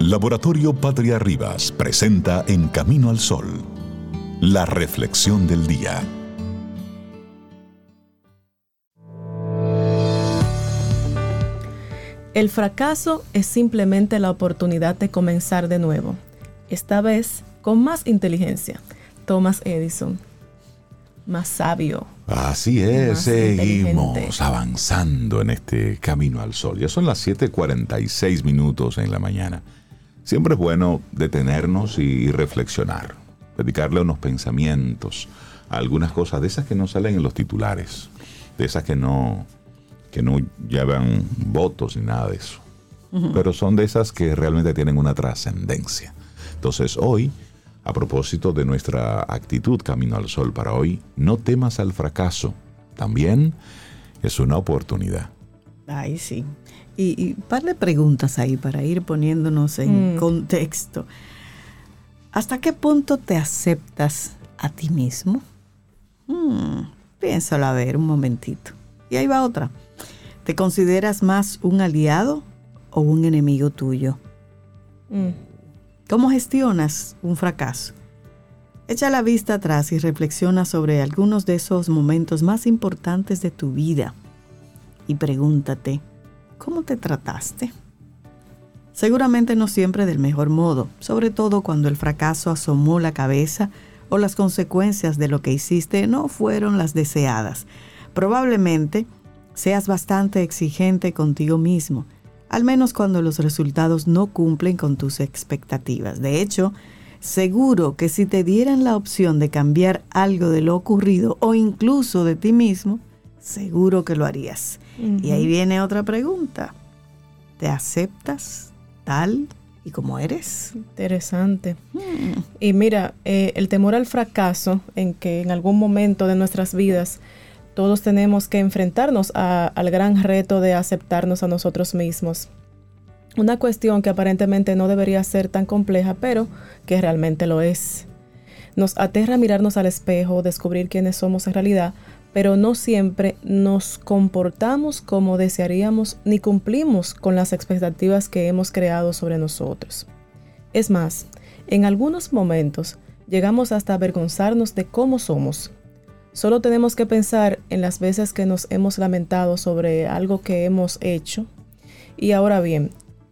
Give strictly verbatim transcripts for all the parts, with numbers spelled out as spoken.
Laboratorio Patria Rivas presenta En Camino al Sol, la reflexión del día. El fracaso es simplemente la oportunidad de comenzar de nuevo, esta vez con más inteligencia. Thomas Edison, más sabio. Así es, seguimos avanzando en este camino al sol. Ya son las siete cuarenta y seis minutos en la mañana. Siempre es bueno detenernos y reflexionar, dedicarle unos pensamientos a algunas cosas de esas que no salen en los titulares, de esas que no, que no llevan votos ni nada de eso, uh-huh. pero son de esas que realmente tienen una trascendencia. Entonces hoy, a propósito de nuestra actitud Camino al Sol para hoy, no temas al fracaso, también es una oportunidad. Ay, sí. Y, y un par de preguntas ahí para ir poniéndonos en mm. contexto. ¿Hasta qué punto te aceptas a ti mismo? Hmm, piénsalo a ver un momentito. Y ahí va otra. ¿Te consideras más un aliado o un enemigo tuyo? Mm. ¿Cómo gestionas un fracaso? Echa la vista atrás y reflexiona sobre algunos de esos momentos más importantes de tu vida. Y pregúntate, ¿cómo te trataste? Seguramente no siempre del mejor modo, sobre todo cuando el fracaso asomó la cabeza o las consecuencias de lo que hiciste no fueron las deseadas. Probablemente seas bastante exigente contigo mismo, al menos cuando los resultados no cumplen con tus expectativas. De hecho, seguro que si te dieran la opción de cambiar algo de lo ocurrido o incluso de ti mismo, seguro que lo harías. Uh-huh. Y ahí viene otra pregunta. ¿Te aceptas tal y como eres? Interesante. Hmm. Y mira, eh, el temor al fracaso, en que en algún momento de nuestras vidas todos tenemos que enfrentarnos a, al gran reto de aceptarnos a nosotros mismos. Una cuestión que aparentemente no debería ser tan compleja, pero que realmente lo es. Nos aterra mirarnos al espejo, descubrir quiénes somos en realidad, pero no siempre nos comportamos como desearíamos ni cumplimos con las expectativas que hemos creado sobre nosotros. Es más, en algunos momentos llegamos hasta avergonzarnos de cómo somos. Solo tenemos que pensar en las veces que nos hemos lamentado sobre algo que hemos hecho. Y ahora bien,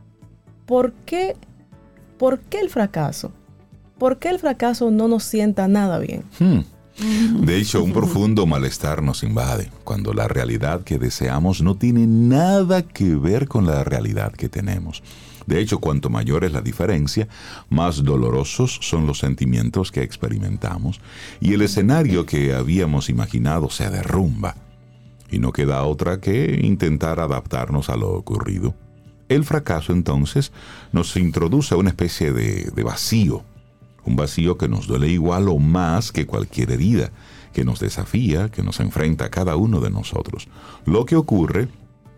¿por qué, por qué el fracaso? ¿Por qué el fracaso no nos sienta nada bien? Hmm. De hecho, un profundo malestar nos invade cuando la realidad que deseamos no tiene nada que ver con la realidad que tenemos. De hecho, cuanto mayor es la diferencia, más dolorosos son los sentimientos que experimentamos y el escenario que habíamos imaginado se derrumba. Y no queda otra que intentar adaptarnos a lo ocurrido. El fracaso, entonces, nos introduce a una especie de, de vacío. Un vacío que nos duele igual o más que cualquier herida, que nos desafía, que nos enfrenta a cada uno de nosotros. Lo que ocurre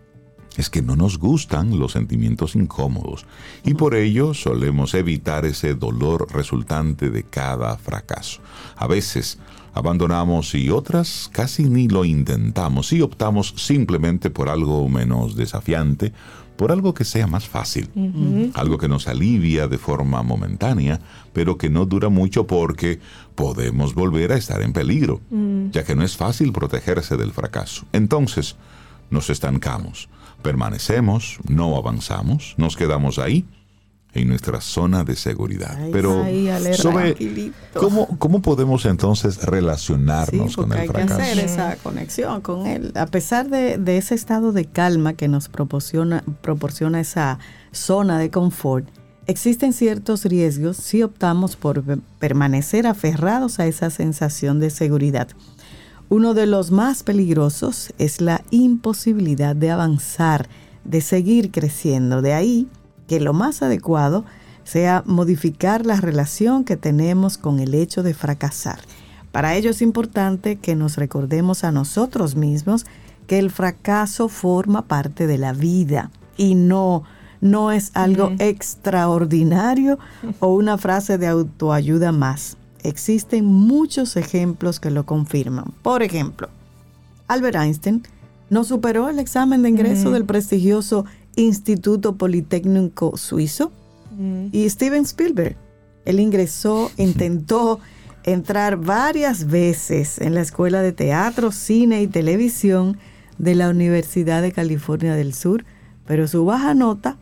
es que no nos gustan los sentimientos incómodos y por ello solemos evitar ese dolor resultante de cada fracaso. A veces abandonamos y otras casi ni lo intentamos y optamos simplemente por algo menos desafiante, por algo que sea más fácil, uh-huh. algo que nos alivia de forma momentánea, pero que no dura mucho porque podemos volver a estar en peligro, uh-huh. ya que no es fácil protegerse del fracaso. Entonces, nos estancamos, permanecemos, no avanzamos, nos quedamos ahí, en nuestra zona de seguridad. Ay, pero ay, sobre cómo, cómo podemos entonces relacionarnos sí, con el fracaso. Hay que hacer esa conexión con él. A pesar de, de ese estado de calma que nos proporciona, proporciona esa zona de confort, existen ciertos riesgos si optamos por permanecer aferrados a esa sensación de seguridad. Uno de los más peligrosos es la imposibilidad de avanzar, de seguir creciendo. De ahí que lo más adecuado sea modificar la relación que tenemos con el hecho de fracasar. Para ello es importante que nos recordemos a nosotros mismos que el fracaso forma parte de la vida y no, no es algo mm. extraordinario o una frase de autoayuda más. Existen muchos ejemplos que lo confirman. Por ejemplo, Albert Einstein no superó el examen de ingreso mm. del prestigioso Instituto Politécnico Suizo Mm. Y Steven Spielberg, él ingresó, intentó entrar varias veces en la Escuela de Teatro, Cine y Televisión de la Universidad de California del Sur, pero su baja nota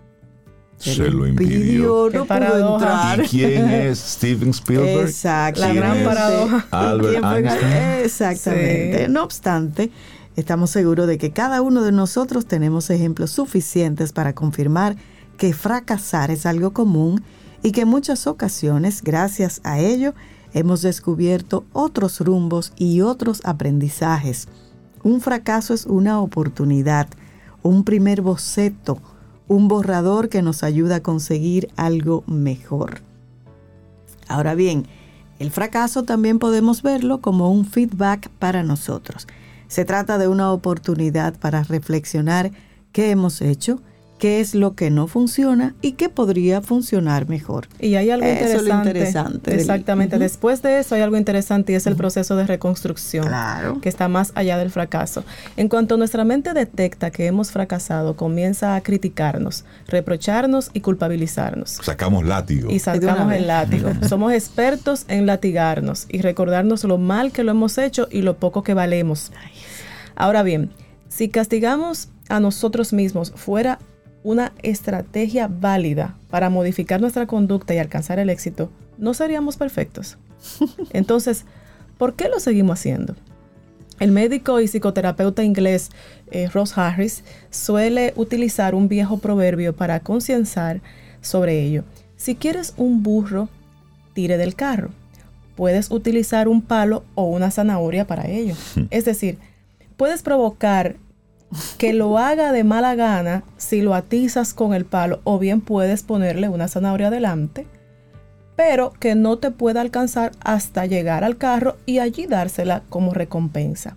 se, se lo impidió. No pudo entrar. ¿Y quién es Steven Spielberg? Exacto. La gran paradoja. Albert Einstein. Exactamente. Sí. No obstante, estamos seguros de que cada uno de nosotros tenemos ejemplos suficientes para confirmar que fracasar es algo común y que en muchas ocasiones, gracias a ello, hemos descubierto otros rumbos y otros aprendizajes. Un fracaso es una oportunidad, un primer boceto, un borrador que nos ayuda a conseguir algo mejor. Ahora bien, el fracaso también podemos verlo como un feedback para nosotros. Se trata de una oportunidad para reflexionar qué hemos hecho, qué es lo que no funciona y qué podría funcionar mejor. Y hay algo eso interesante. Es lo interesante. Exactamente. Uh-huh. Después de eso hay algo interesante y es el uh-huh. proceso de reconstrucción, claro, que está más allá del fracaso. En cuanto nuestra mente detecta que hemos fracasado, comienza a criticarnos, reprocharnos y culpabilizarnos. Sacamos látigo. Y sacamos el látigo. Somos expertos en latigarnos y recordarnos lo mal que lo hemos hecho y lo poco que valemos. Ahora bien, si castigamos a nosotros mismos fuera una estrategia válida para modificar nuestra conducta y alcanzar el éxito, no seríamos perfectos. Entonces, ¿por qué lo seguimos haciendo? El médico y psicoterapeuta inglés eh, Ross Harris suele utilizar un viejo proverbio para concienciar sobre ello. Si quieres un burro, tire del carro. Puedes utilizar un palo o una zanahoria para ello. Es decir, puedes provocar que lo haga de mala gana si lo atizas con el palo, o bien puedes ponerle una zanahoria delante, pero que no te pueda alcanzar hasta llegar al carro y allí dársela como recompensa.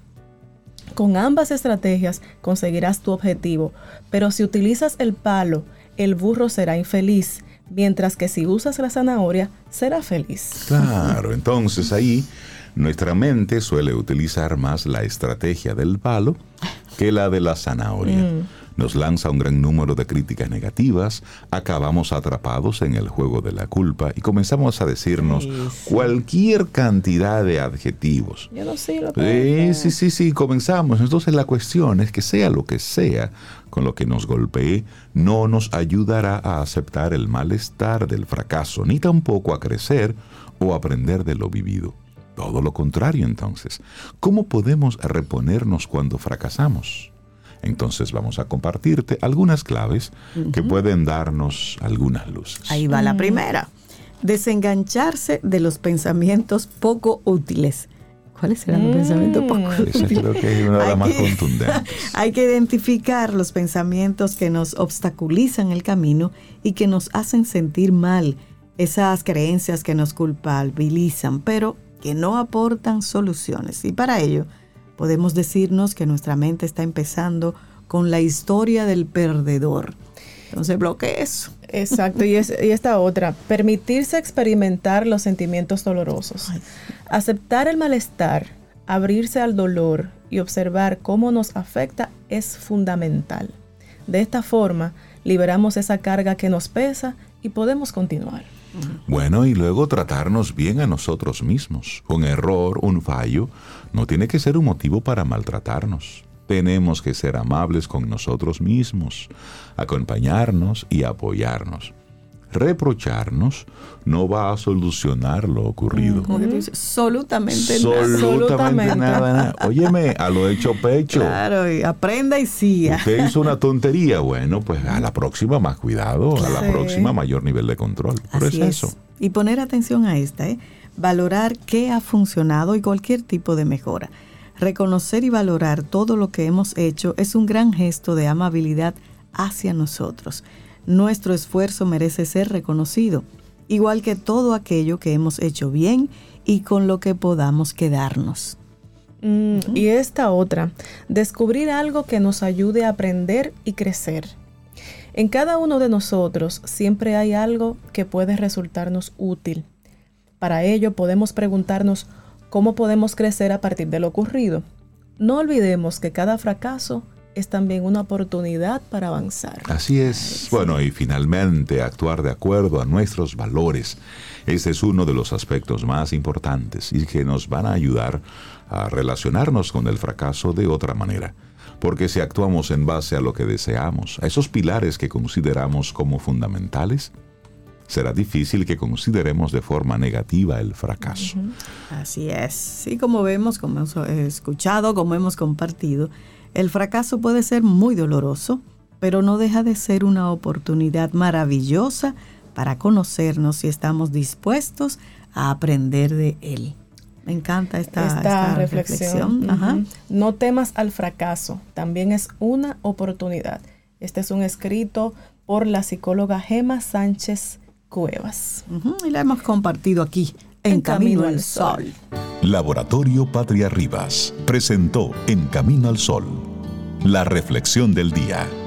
Con ambas estrategias conseguirás tu objetivo, pero si utilizas el palo, el burro será infeliz, mientras que si usas la zanahoria, será feliz. Claro, entonces ahí nuestra mente suele utilizar más la estrategia del palo que la de la zanahoria. Mm. Nos lanza un gran número de críticas negativas, acabamos atrapados en el juego de la culpa y comenzamos a decirnos sí, sí. cualquier cantidad de adjetivos. Yo no sé lo que sí, sí, sí, sí, comenzamos. Entonces la cuestión es que sea lo que sea con lo que nos golpee, no nos ayudará a aceptar el malestar del fracaso, ni tampoco a crecer o aprender de lo vivido. Todo lo contrario, entonces. ¿Cómo podemos reponernos cuando fracasamos? Entonces vamos a compartirte algunas claves uh-huh. que pueden darnos algunas luces. Ahí va la primera. Desengancharse de los pensamientos poco útiles. ¿Cuáles serán mm. los pensamientos poco útiles? Esa creo que es una de las más contundentes. Hay que identificar los pensamientos que nos obstaculizan el camino y que nos hacen sentir mal. Esas creencias que nos culpabilizan, pero que no aportan soluciones. Y para ello, podemos decirnos que nuestra mente está empezando con la historia del perdedor. Entonces, bloquee eso. Exacto. Y, es, y esta otra, permitirse experimentar los sentimientos dolorosos. Ay. Aceptar el malestar, abrirse al dolor y observar cómo nos afecta es fundamental. De esta forma, liberamos esa carga que nos pesa y podemos continuar. Bueno, y luego tratarnos bien a nosotros mismos. Un error, un fallo, no tiene que ser un motivo para maltratarnos. Tenemos que ser amables con nosotros mismos, acompañarnos y apoyarnos. Reprocharnos no va a solucionar lo ocurrido. Como que tú dices, absolutamente nada. Absolutamente nada, nada. Óyeme, a lo hecho pecho. Claro, y aprenda y siga. Usted hizo una tontería, bueno, pues a la próxima más cuidado, a la sí. próxima mayor nivel de control. Por Así es es. eso. Y poner atención a esta, ¿eh? Valorar qué ha funcionado y cualquier tipo de mejora. Reconocer y valorar todo lo que hemos hecho es un gran gesto de amabilidad hacia nosotros. Nuestro esfuerzo merece ser reconocido, igual que todo aquello que hemos hecho bien y con lo que podamos quedarnos. Mm, uh-huh. Y esta otra, descubrir algo que nos ayude a aprender y crecer. En cada uno de nosotros siempre hay algo que puede resultarnos útil. Para ello podemos preguntarnos cómo podemos crecer a partir de lo ocurrido. No olvidemos que cada fracaso es también una oportunidad para avanzar. Así es. Bueno, y finalmente actuar de acuerdo a nuestros valores. Ese es uno de los aspectos más importantes y que nos van a ayudar a relacionarnos con el fracaso de otra manera. Porque si actuamos en base a lo que deseamos, a esos pilares que consideramos como fundamentales, será difícil que consideremos de forma negativa el fracaso. Uh-huh. Así es. Y como vemos, como hemos escuchado, como hemos compartido, el fracaso puede ser muy doloroso, pero no deja de ser una oportunidad maravillosa para conocernos si estamos dispuestos a aprender de él. Me encanta esta, esta, esta reflexión. reflexión. Ajá. Uh-huh. No temas al fracaso, también es una oportunidad. Este es un escrito por la psicóloga Gema Sánchez Cuevas. Uh-huh. Y la hemos compartido aquí, en, en Camino, Camino al Sol. Sol. Laboratorio Patria Rivas presentó En Camino al Sol, la reflexión del día.